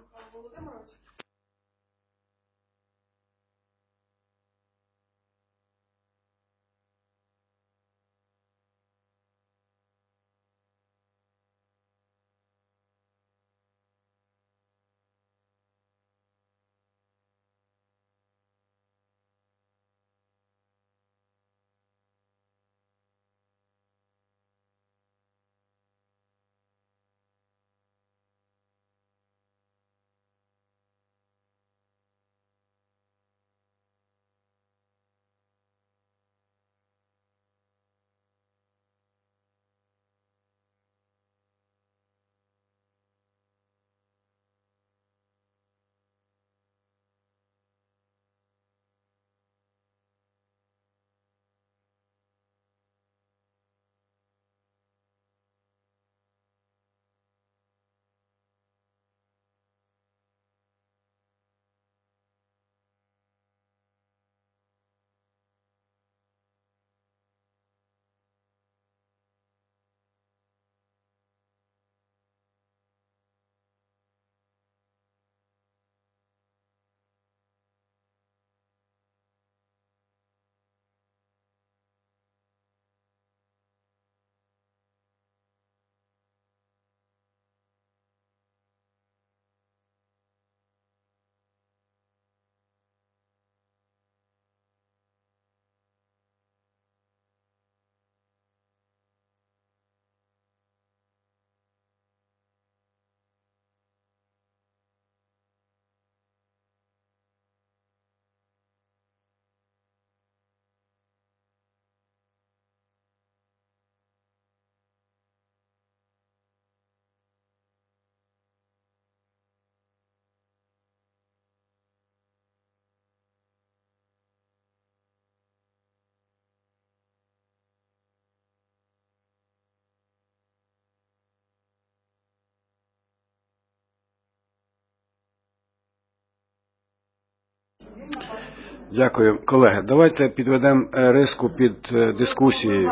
Дякую. Колеги, давайте підведемо риску під дискусією.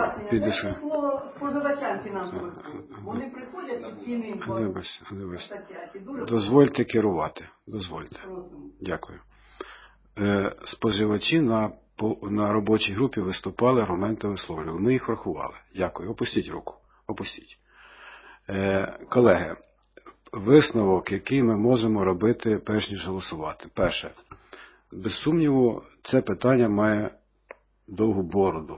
Споживачам фінансових. Вони приходять постійно. Дозвольте керувати. Дозвольте. Дякую. Споживачі на робочій групі виступали, аргументи висловлювали. Ми їх врахували. Дякую. Опустіть руку. Опустіть. Колеги, висновок, який ми можемо робити, перш ніж голосувати. Перше. Без сумніву, це питання має довгу бороду.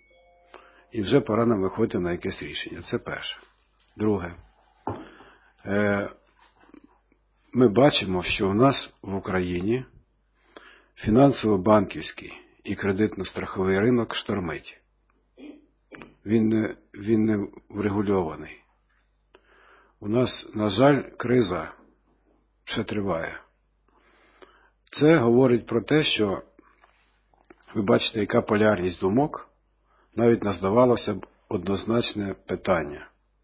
І вже пора нам виходити на якесь рішення. Це перше. Друге. Ми бачимо, що у нас в Україні фінансово-банківський і кредитно-страховий ринок штормить. Він не врегульований. У нас, на жаль, криза ще триває. Це говорить про те, що ви бачите, яка полярність думок, навіть не здавалося б однозначне питання.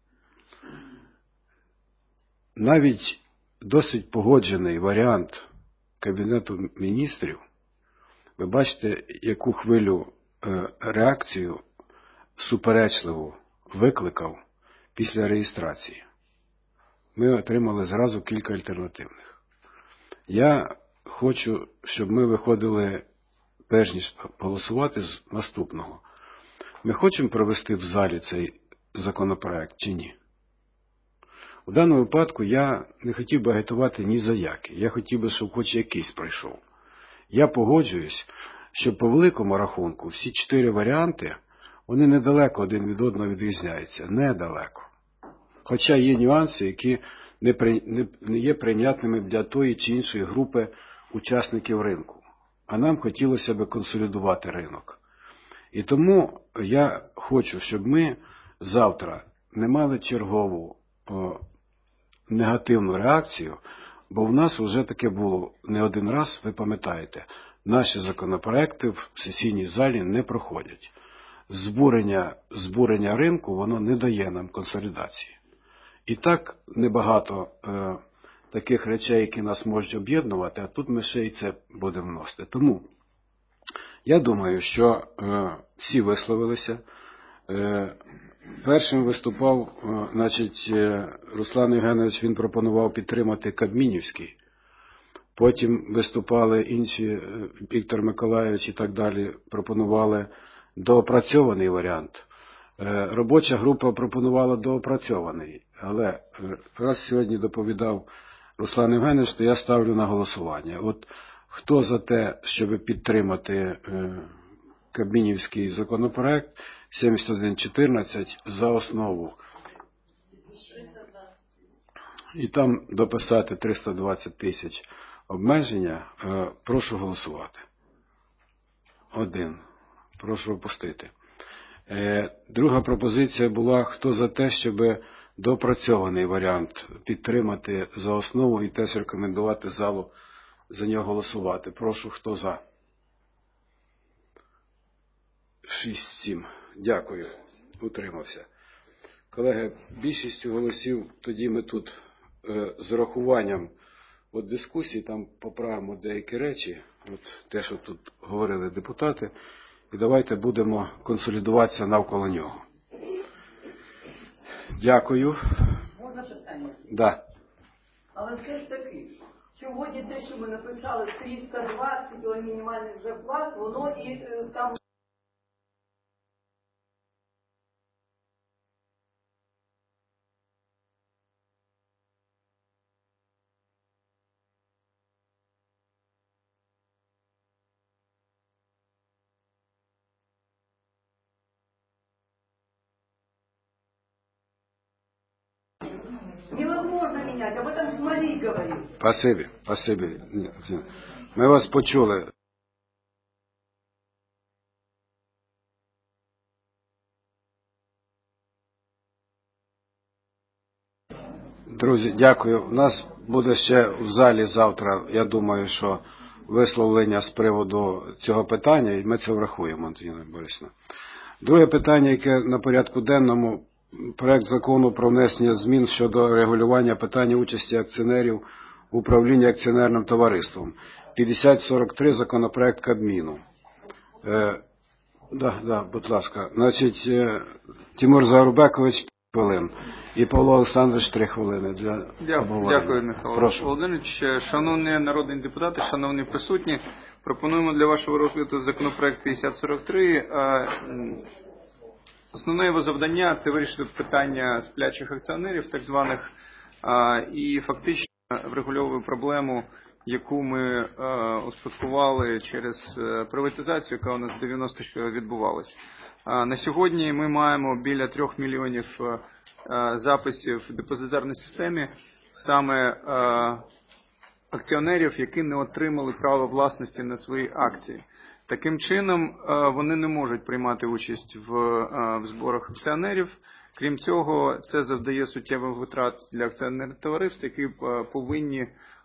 Навіть досить погоджений варіант Кабінету міністрів, ви бачите, яку хвилю реакцію суперечливу викликав після реєстрації. Ми отримали зразу кілька альтернативних. Я хочу, щоб ми виходили, перш ніж голосувати, з наступного. Ми хочемо провести в залі цей законопроект чи ні? У даному випадку я не хотів би агітувати ні за який. Я хотів би, щоб хоч якийсь пройшов. Я погоджуюсь, що по великому рахунку всі 4 варіанти, вони недалеко один від одного відрізняються. Недалеко. Хоча є нюанси, які не є прийнятними для тої чи іншої групи учасників ринку. А нам хотілося б консолідувати ринок. І тому я хочу, щоб ми завтра не мали чергову негативну реакцію, бо в нас вже таке було не один раз, ви пам'ятаєте, наші законопроекти в сесійній залі не проходять. Збурення ринку, воно не дає нам консолідації. І так небагато таких речей, які нас можуть об'єднувати, а тут ми ще й це будемо вносити. Тому я думаю, що всі висловилися. Першим виступав, Руслан Євгенович, він пропонував підтримати Кабмінівський. Потім виступали інші, Віктор Миколайович і так далі, пропонували доопрацьований варіант. Робоча група пропонувала доопрацьований, але раз сьогодні доповідав Руслан Євгенович, то я ставлю на голосування. От хто за те, щоб підтримати Кабмінівський законопроект 7114 за основу? І там дописати 320 тисяч обмеження, прошу голосувати. 1. Прошу опустити. Друга пропозиція була, хто за те, щоб доопрацьований варіант підтримати за основу і теж рекомендувати залу за нього голосувати. Прошу, хто за? 6-7. Дякую. Утримався. Колеги, більшістю голосів тоді ми тут з урахуванням дискусії там поправимо деякі речі, те, що тут говорили депутати, і давайте будемо консолідуватися навколо нього. Дякую. Можна питання? Да. Але все ж таки, сьогодні те, що ми написали 320 мінімальних зарплат, воно і там... Невозможно менять, об этом Смолей говорит. Спасибі, спасибі. Ми вас почули. Друзі, дякую. У нас буде ще в залі завтра, я думаю, що висловлення з приводу цього питання, і ми це врахуємо, Антоніна Борисівна. Друге питання, яке на порядку денному, проект закону про внесення змін щодо регулювання питання участі акціонерів в управлінні акціонерним товариством. 5043 законопроект Кабміну. Будь ласка. Значить, Тимур Загрубекович 5 хвилин і Павло Олександрович 3 хвилини для обговорення. Дякую, Михайло Володимирович. Шановні народні депутати, шановні присутні, пропонуємо для вашого розгляду законопроект 5043. Основне його завдання – це вирішити питання сплячих акціонерів, так званих, і фактично врегульовує проблему, яку ми успадкували через приватизацію, яка у нас в 90-х відбувалась. На сьогодні ми маємо біля 3 мільйонів записів в депозитарній системі саме акціонерів, які не отримали право власності на свої акції. Таким чином, вони не можуть приймати участь в зборах акціонерів. Крім цього, це завдає суттєвих витрат для акціонерних товариств, які повинні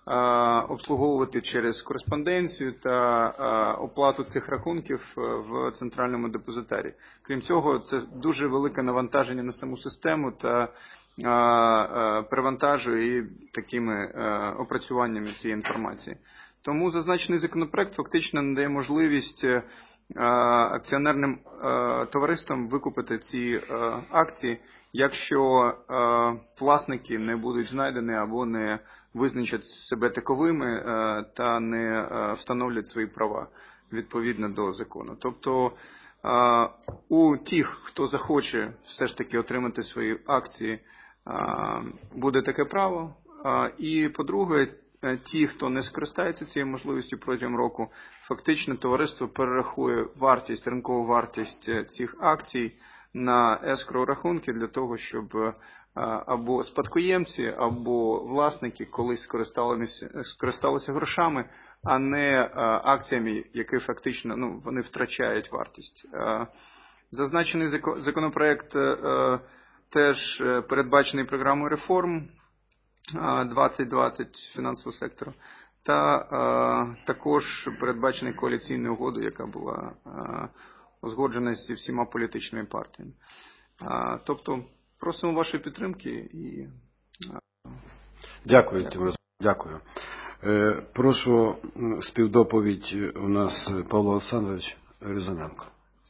обслуговувати через кореспонденцію та оплату цих рахунків в центральному депозитарі. Крім цього, це дуже велике навантаження на саму систему та перевантажує її такими опрацюваннями цієї інформації. Тому зазначений законопроект фактично надає можливість акціонерним товариствам викупити ці акції, якщо власники не будуть знайдені або не визначать себе таковими та не встановлять свої права відповідно до закону. Тобто у тих, хто захоче все ж таки отримати свої акції, буде таке право. І, по-друге, ті, хто не скористається цією можливістю протягом року, фактично товариство перерахує вартість, ринкову вартість цих акцій на ескроу рахунки для того, щоб або спадкоємці, або власники колись скористалися грошами, а не акціями, які фактично вони втрачають вартість. Зазначений законопроект теж передбачений програмою реформ 2020 фінансового сектору, та також передбачений коаліційною угодою, яка була узгоджена зі всіма політичними партіями. Тобто, просимо вашої підтримки і... Дякую, Тимур. Дякую. Прошу співдоповідь у нас Павло Олександрович Різаненко.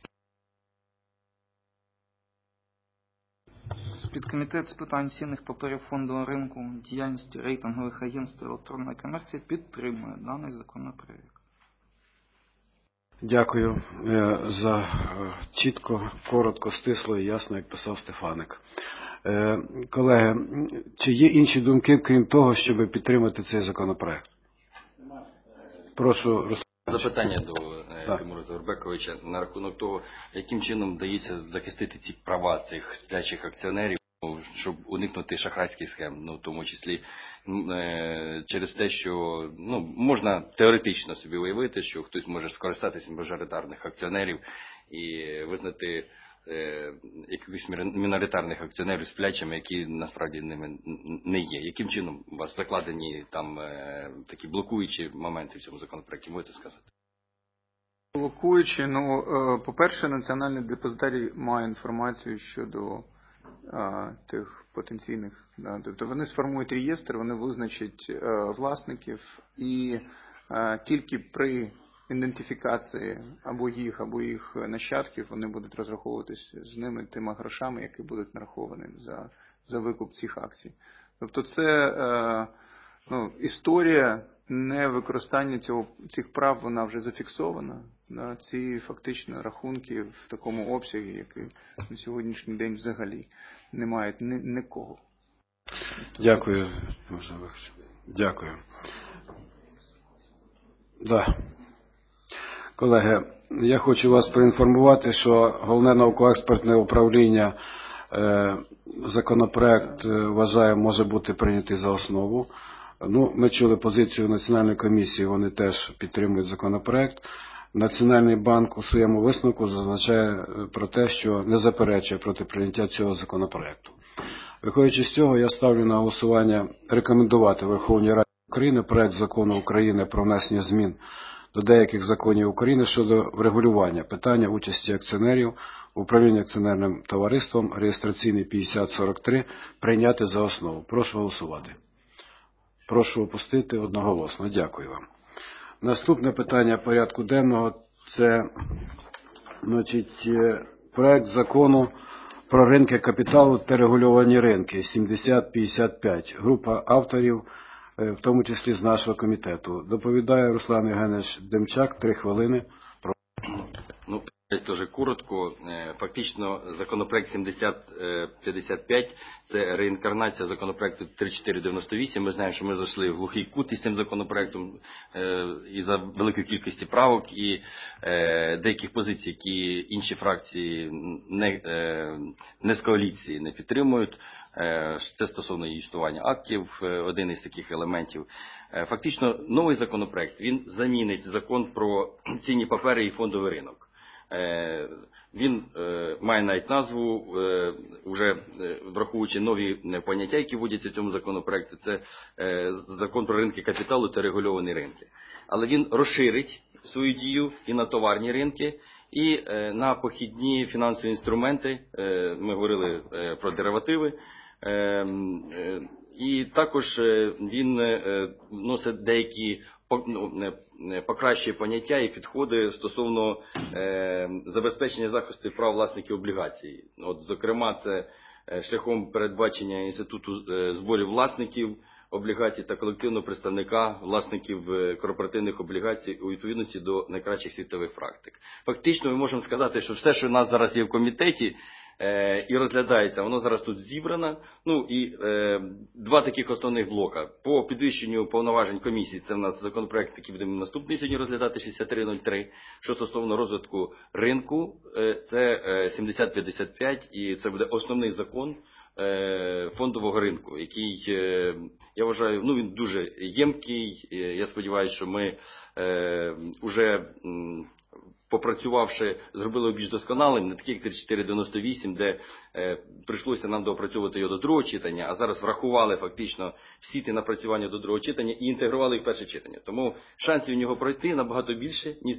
Підкомітет з питань цінних паперів фондового ринку, діяльності рейтингових агентств електронної комерції підтримує даний законопроект. Дякую за чітко, коротко, стисло і ясно, як писав Стефаник. Колеги, чи є інші думки, крім того, щоб підтримати цей законопроект? Прошу запитання до Тимура Заурбековича на рахунок того, яким чином вдається захистити ці права цих сплячих акціонерів, щоб уникнути шахрайських схем, в тому числі через те, що можна теоретично собі уявити, що хтось може скористатися мажоритарних акціонерів і визнати якихось міноритарних акціонерів сплячими, які насправді ними не є. Яким чином у вас закладені там такі блокуючі моменти в цьому законопроекті, можете сказати? Блокуючи, по-перше, Національний депозитарій має інформацію щодо тих потенційних. Тобто вони сформують реєстр, вони визначать власників і тільки при ідентифікації або їх нащадків вони будуть розраховуватись з ними тими грошами, які будуть нараховані за викуп цих акцій. Тобто це історія невикористання цих прав, вона вже зафіксована. Ці фактично рахунки в такому обсязі, який на сьогоднішній день взагалі не мають нікого. Дякую. Дякую. Колеги, я хочу вас проінформувати, що Головне науково-експертне управління законопроект вважає, може бути прийнятий за основу. Ми чули позицію Національної комісії, вони теж підтримують законопроект. Національний банк у своєму висновку зазначає про те, що не заперечує проти прийняття цього законопроекту. Виходячи з цього, я ставлю на голосування рекомендувати Верховній Раді України проект закону України про внесення змін до деяких законів України щодо врегулювання питання участі акціонерів в управлінні акціонерним товариством, реєстраційний 5043, прийняти за основу. Прошу голосувати. Прошу опустити одноголосно. Дякую вам. Наступне питання порядку денного – це проект закону про ринки капіталу та регульовані ринки 7055. Група авторів, в тому числі з нашого комітету. Доповідає Руслан Євгенович Демчак, 3 хвилини. Дуже коротко. Фактично, законопроект 7055 – це реінкарнація законопроекту 3498. Ми знаємо, що ми зайшли в глухий кут із цим законопроектом із-за великої кількості правок і деяких позицій, які інші фракції не з коаліції не підтримують. Це стосовно юстування актів, один із таких елементів. Фактично, новий законопроект, він замінить закон про цінні папери і фондовий ринок. Він має навіть назву, вже враховуючи нові поняття, які вводяться в цьому законопроекті, це закон про ринки капіталу та регульовані ринки. Але він розширить свою дію і на товарні ринки, і на похідні фінансові інструменти, ми говорили про деривативи, і також він вносить деякі покращує поняття і підходи стосовно забезпечення захисту прав власників облігацій. От, зокрема, це шляхом передбачення інституту зборів власників облігацій та колективного представника власників корпоративних облігацій у відповідності до найкращих світових практик. Фактично, ми можемо сказати, що все, що у нас зараз є в комітеті і розглядається, воно зараз тут зібрано. Ну і два таких основних блока. По підвищенню повноважень комісії, це в нас законопроект, який будемо наступний сьогодні розглядати, 6303, що стосовно розвитку ринку, це 7055, і це буде основний закон фондового ринку, який, я вважаю, він дуже ємкий. Я сподіваюся, що ми вже попрацювавши, зробили більш досконалим, не такий як 3498, де прийшлося нам доопрацьовувати його до другого читання, а зараз врахували фактично всі ті напрацювання до другого читання і інтегрували їх в перше читання. Тому шансів у нього пройти набагато більше, ніж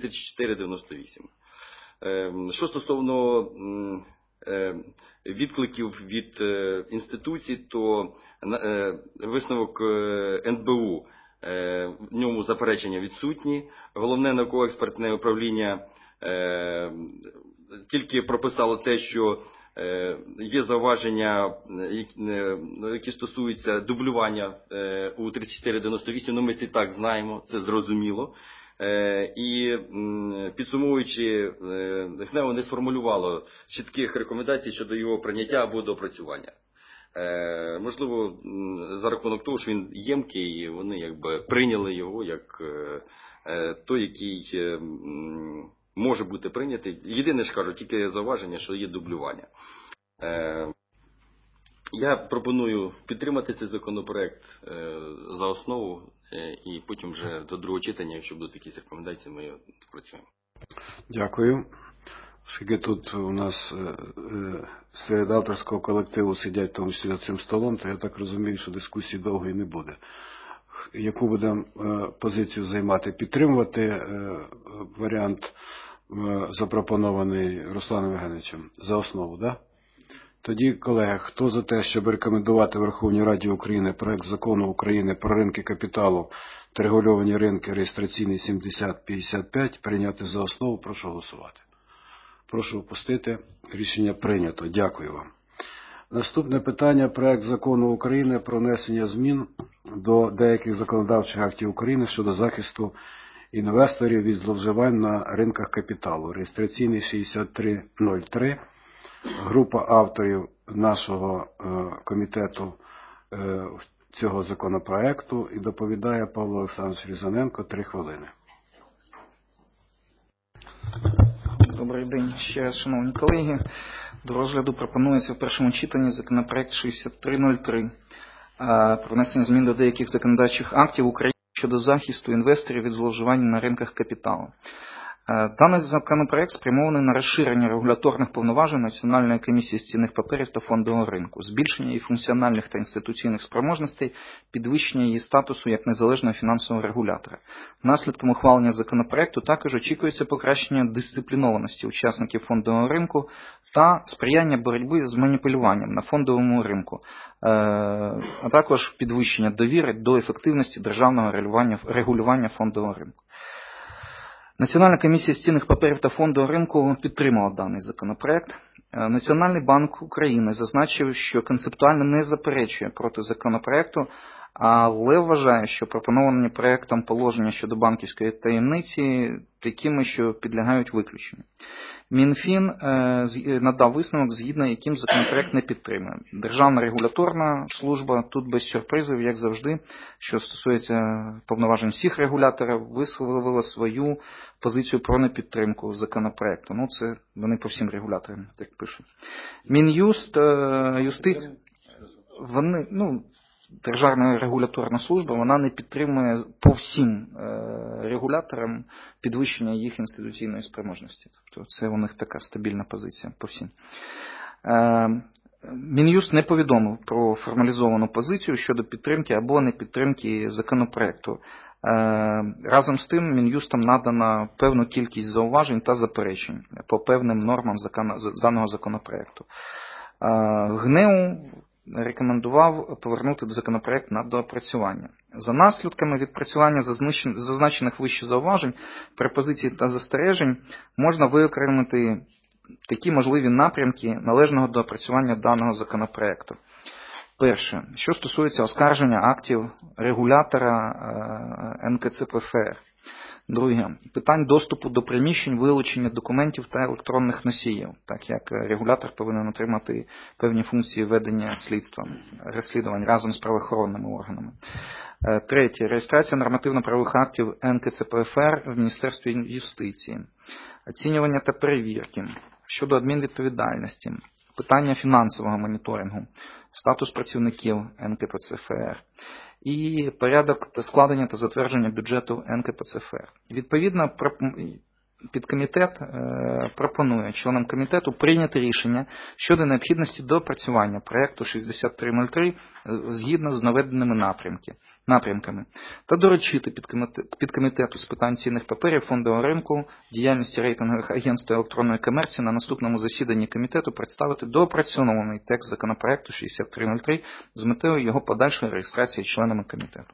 3498. Що стосовно відкликів від інституцій, то висновок НБУ, в ньому заперечення відсутні. Головне науково-експертне управління тільки прописало те, що є зауваження, які стосуються дублювання у 3498, ми це так знаємо, це зрозуміло. І підсумовуючи, ГНЕУ не сформулювало чітких рекомендацій щодо його прийняття або доопрацювання. Можливо, за рахунок того, що він ємкий, вони якби прийняли його як той, який може бути прийнятий. Єдине ж кажу, тільки зауваження, що є дублювання. Я пропоную підтримати цей законопроект за основу і потім вже до другого читання, якщо будуть якісь рекомендації, ми його допрацюємо. Дякую. Оскільки тут у нас серед авторського колективу сидять в тому числі за цим столом, то я так розумію, що дискусії довгої не буде. Яку будемо позицію займати? Підтримувати варіант, запропонований Русланом Євгеновичем, за основу, да? Тоді, колеги, хто за те, щоб рекомендувати Верховній Раді України проект закону України про ринки капіталу та регульовані ринки, реєстраційний 7055, прийняти за основу, прошу голосувати. Прошу опустити. Рішення прийнято. Дякую вам. Наступне питання – проект закону України про внесення змін до деяких законодавчих актів України щодо захисту інвесторів від зловживань на ринках капіталу. Реєстраційний 6303. Група авторів нашого комітету цього законопроекту, і доповідає Павло Олександрович Різаненко, 3 хвилини. Добрий день ще раз, шановні колеги. До розгляду пропонується в першому читанні законопроект 6303 про внесення змін до деяких законодавчих актів України щодо захисту інвесторів від зловживань на ринках капіталу. Даний законопроект спрямований на розширення регуляторних повноважень Національної комісії з цінних паперів та фондового ринку, збільшення її функціональних та інституційних спроможностей, підвищення її статусу як незалежного фінансового регулятора. Наслідком ухвалення законопроекту також очікується покращення дисциплінованості учасників фондового ринку та сприяння боротьби з маніпулюванням на фондовому ринку, а також підвищення довіри до ефективності державного регулювання фондового ринку. Національна комісія з цінних паперів та фондового ринку підтримала даний законопроект. Національний банк України зазначив, що концептуально не заперечує проти законопроекту, але вважає, що пропоновані проектом положення щодо банківської таємниці такими, що підлягають виключенню. Мінфін надав висновок, згідно яким законопроект не підтримує. Державна регуляторна служба тут без сюрпризів, як завжди, що стосується повноважень всіх регуляторів, висловила свою позицію про непідтримку законопроекту. Це вони по всім регуляторам так пишуть. Мін'юст, вони, Державна регуляторна служба, вона не підтримує по всім регуляторам підвищення їх інституційної спроможності. Тобто це у них така стабільна позиція по всім. Мін'юст не повідомив про формалізовану позицію щодо підтримки або непідтримки законопроекту. Разом з тим, Мін'юстом надана певну кількість зауважень та заперечень по певним нормам даного законопроекту. ГНЕУ рекомендував повернути законопроект на доопрацювання. За наслідками відпрацювання зазначених вище зауважень, пропозицій та застережень можна виокремити такі можливі напрямки належного доопрацювання даного законопроекту. Перше, що стосується оскарження актів регулятора НКЦПФР. Друге, питань доступу до приміщень, вилучення документів та електронних носіїв, так як регулятор повинен отримати певні функції ведення розслідувань разом з правоохоронними органами. Третє, реєстрація нормативно-правових актів НКЦПФР в Міністерстві юстиції. Оцінювання та перевірки щодо адмінвідповідальності. Питання фінансового моніторингу, статус працівників НКПЦФР і порядок складення та затвердження бюджету НКПЦФР. Відповідно, підкомітет пропонує членам комітету прийняти рішення щодо необхідності доопрацювання проєкту 6303 згідно з наведеними напрямками та доручити підкомітету з питань цінних паперів, фондового ринку, діяльності рейтингових агентств та електронної комерції на наступному засіданні комітету представити доопрацьований текст законопроекту 6303 з метою його подальшої реєстрації членами комітету.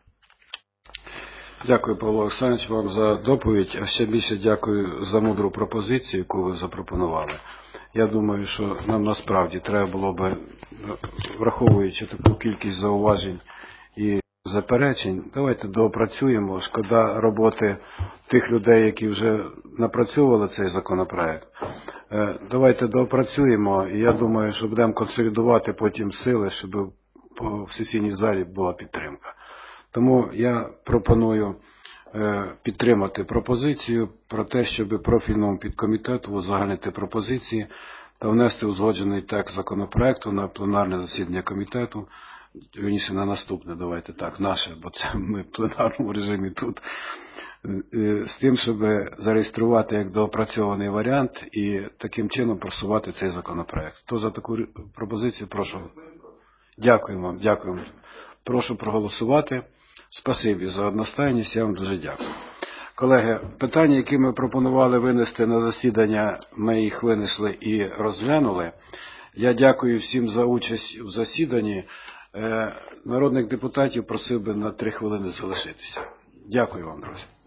Дякую, Павло Олександрович, вам за доповідь, а ще більше дякую за мудру пропозицію, яку ви запропонували. Я думаю, що нам насправді треба було би, враховуючи таку кількість зауважень і заперечень, давайте доопрацюємо. Шкода роботи тих людей, які вже напрацьовували цей законопроект. Давайте доопрацюємо, і я думаю, що будемо консолідувати потім сили, щоб в сесійній залі була підтримка. Тому я пропоную підтримати пропозицію про те, щоб профільному підкомітету узагальнити пропозиції та внести узгоджений текст законопроекту на пленарне засідання комітету, вірніше на наступне, давайте так, наше, бо це ми в пленарному режимі тут, з тим, щоб зареєструвати як доопрацьований варіант і таким чином просувати цей законопроект. Хто за таку пропозицію, прошу. Дякую вам, дякую. Прошу проголосувати. Спасибі за одностайність, я вам дуже дякую. Колеги, питання, які ми пропонували винести на засідання, ми їх винесли і розглянули. Я дякую всім за участь в засіданні. Народних депутатів просив би на 3 хвилини залишитися. Дякую вам, друзі.